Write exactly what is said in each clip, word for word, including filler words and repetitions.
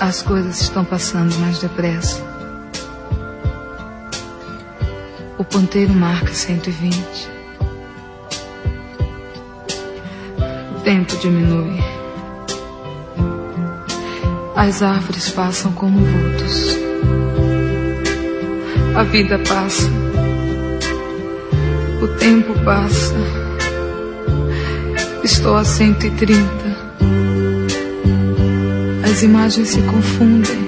As coisas estão passando mais depressa. O ponteiro marca cento e vinte. O tempo diminui. As árvores passam como vultos. A vida passa. O tempo passa. Estou a cento e trinta. As imagens se confundem.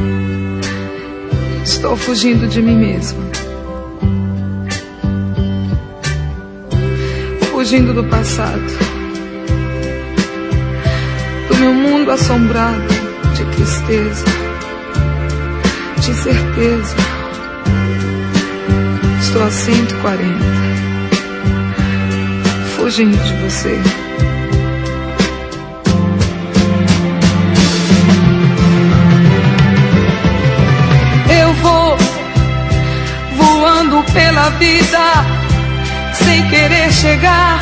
Estou fugindo de mim mesma. Fugindo do passado. Do meu mundo assombrado de tristeza, de incerteza. Estou a cento e quarenta. Fugindo de você. Eu vou voando pela vida sem querer chegar.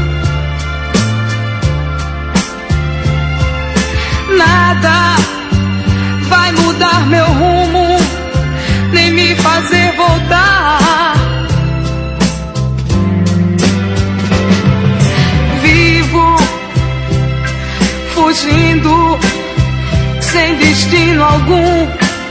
Nada vai mudar meu rumo, nem me fazer voltar. Vivo fugindo sem destino algum.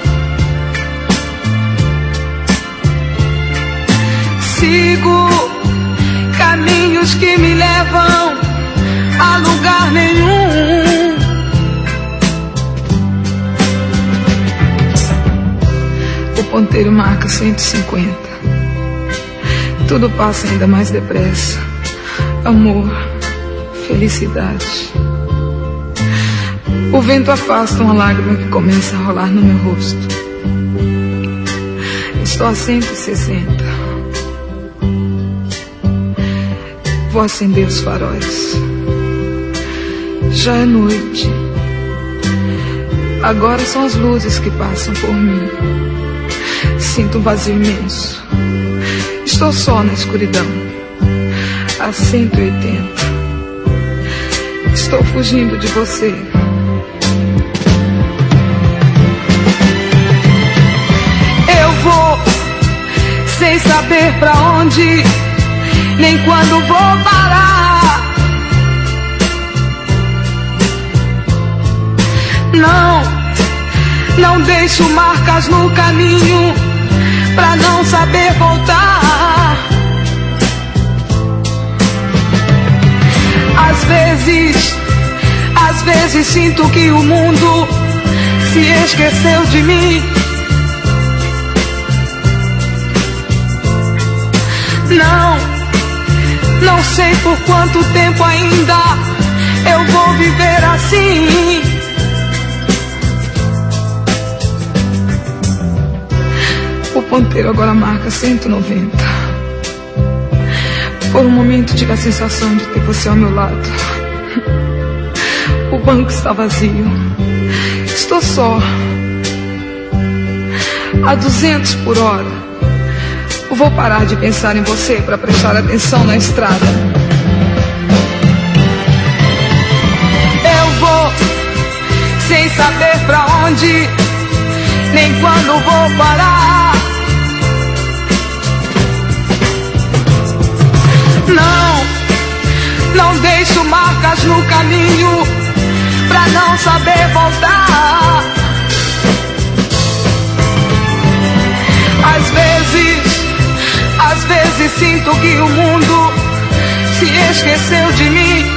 Sigo caminhos que me levam a lugar nenhum. O ponteiro marca cento e cinquenta. Tudo passa ainda mais depressa. Amor, felicidade. O vento afasta uma lágrima que começa a rolar no meu rosto. Estou a cento e sessenta. Vou acender os faróis. Já é noite. Agora são as luzes que passam por mim. Sinto um vazio imenso. Estou só na escuridão. A cento e oitenta. Estou fugindo de você. Eu vou sem saber pra onde, nem quando vou parar. Não, não deixo marcas no caminho pra não saber voltar. Às vezes, às vezes sinto que o mundo se esqueceu de mim. Não, não sei por quanto tempo ainda eu vou viver assim. O ponteiro agora marca cento e noventa. Por um momento tive a sensação de ter você ao meu lado. O banco está vazio. Estou só. A duzentos por hora. Vou parar de pensar em você para prestar atenção na estrada. Eu vou sem saber pra onde, nem quando vou parar. Não, não deixo marcas no caminho pra não saber voltar. Às vezes, às vezes sinto que o mundo se esqueceu de mim.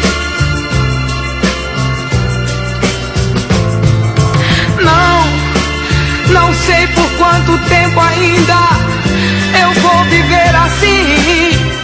Não, não sei por quanto tempo ainda eu vou viver assim.